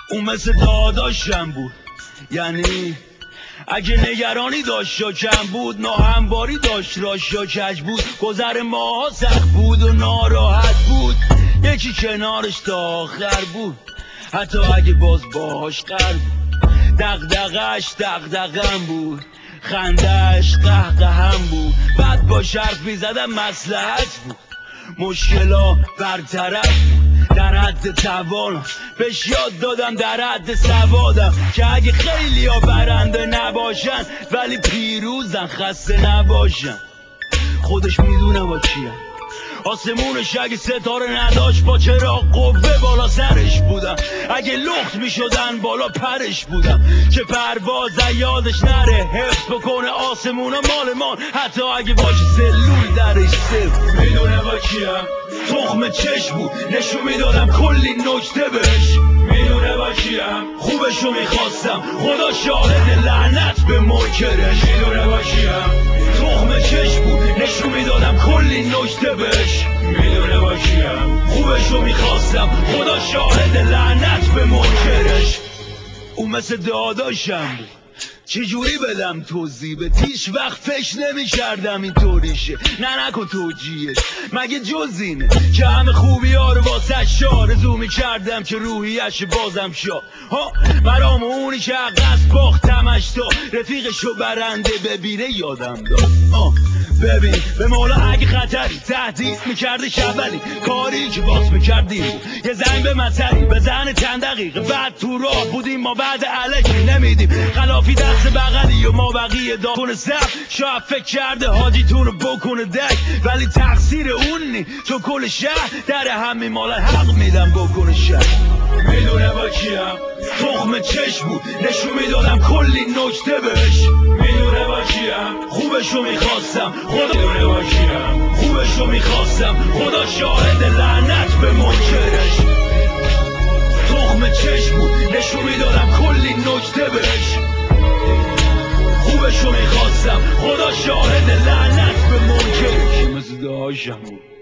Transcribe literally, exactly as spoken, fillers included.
اون مثل داداشم بود، یعنی اگه نگرانی داشت یا کم بود، ناهمواری داشت راش یا کج بود، گذر ماها سخت بود و ناراحت بود، یکی کنارش تا آخر بود، حتی اگه باز باهاش قرار بود. دغدغش دغدغم بود، خندهش قهقهم بود، بعد با حرف میزدم مصلحت بود، مشکلا برطرف بود، در حد توانم بهش یاد دادم، در حد سوادم که اگه خیلی ها برنده نباشن ولی پیروزن، خسته نباشن. خودش میدونه با کیم، آسمونش اگه ستاره نداشت با چرا قوه بالا سرش بودم، اگه لخت میشدن بالا پرش بودم، که پرواز یادش نره، حفظ بکنه آسمونا مال مان، حتی اگه باشه سلول درش صفر. میدونه با کیم، تخم چشم بود، نشون میدادم کلی نکته بهش. میدونه با کیم، خوبشو میخواستم، خدا شاهد، لعنت به منکرش. میدونه با کیم، تخم چشم بود، نشون میدادم کلی نکته بهش. میدونه با کیم، خوبشو میخواستم، خدا شاهد، لعنت به منکرش. اون مثل داداشم بود، چجوری بدم توضیح؟ به هیچ وقت فکر نمی کردم این طوریشه، نه نکن توجیهش، مگه جز اینه که همه خوبی ها رو واسه آرزو می کردم که روحیش بازم شا ها مرام، اونی که عقص باختمش تا رفیقشو برنده ببینه یادم داد. آه ببین به مولا اگه خطری تهدید میکردش، اولی کاری که باز میکردیم یه زنگ به مطری بزن چند دقیقه بعد تو راه بودیم، ما بعد علکی نمیدیم خلافی دست بغلی و ما بقیه داخل سب. شاید فکر کرده حاجیتون رو بکنه دک، ولی تقصیر اون نی، چون کل شهر در همین مال حق میدم بکنه شهر. میدونه با کیم، تخم چشم بود، نشون میدادم کلی نکته بهش. میدونه با کیم، خوبشو میخواستم، خدا میدونه با کیم، خوبشو میخواستم، خدا شاهد، لعنت به منکرش. تخم چشم بود، نشون میدادم کلی نکته بهش. خوبشو میخواستم، خدا شاهد، لعنت به منکرش. مثل داشتم بود.